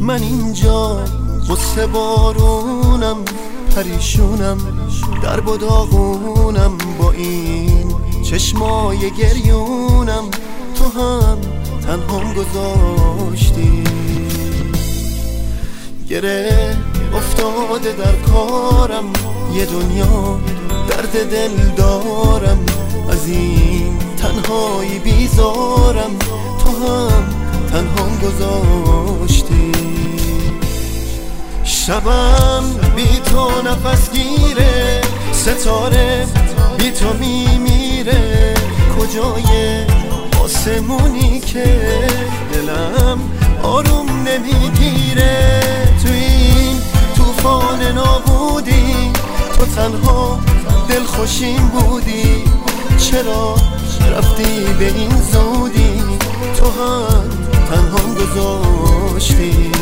من اینجا قصه بارونم، پریشونم، درب و داغونم، با این چشمای گریونم. تو هم تنهام گذاشتی، گره افتاده در کارم، یه دنیا درد دل دارم، از این تنهایی بیزارم. تو هم تنهام گذاشتی، شبم بی تو نفس گیره، ستاره بی تو میمیره. کجای آسمونی که دلم آروم نمیگیره؟ تو این طوفان نابودی تو تنها دلخوشیم بودی، چرا رفتی به این زودی؟ تو هم تنها گذاشتی.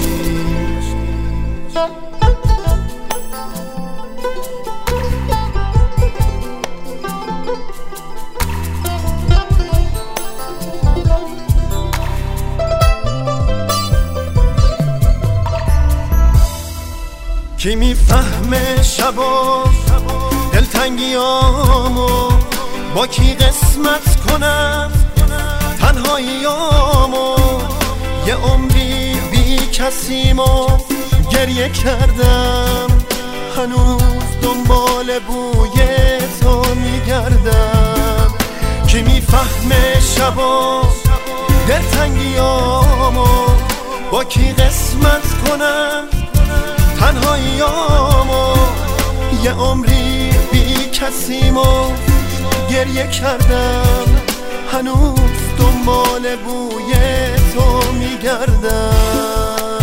کی میفهمه شبا دلتنگیامو، با کی قسمت کنم تنهاییامو؟ یه عمری بی کسیمو گریه کردم، هنوز دنبال بوی تو میگردم. کی میفهمه شبا دلتنگیامو، با کی قسمت کنم تنهاییامو؟ یه عمری بی کسیمو گریه کردم، هنوز دنبال بوی تو میگردم.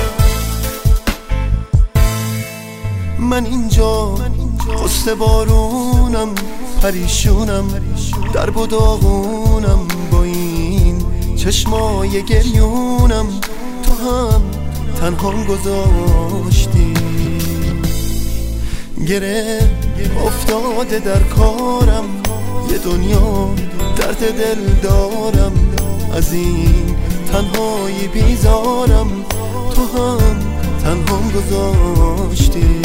من اینجا قصه بارونم، پریشونم، درب و داغونم، با این چشمای گریونم. تو هم تنهام گذاشتی، گره افتاده در کارم، یه دنیا درد دل دارم، از این تنهایی بیزارم. تو هم تنهام گذاشتی،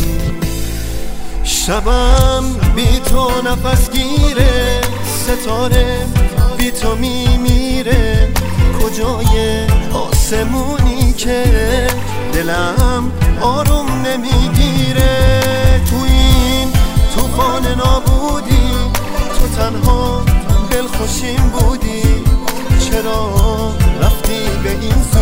شبم بی تو نفس گیره، ستاره بی تو میمیره. کجای آسمونی که دلم آروم نمیگیره؟ تو این طوفان نابودی تو تنها دلخوشیم بودی، چرا رفتی به این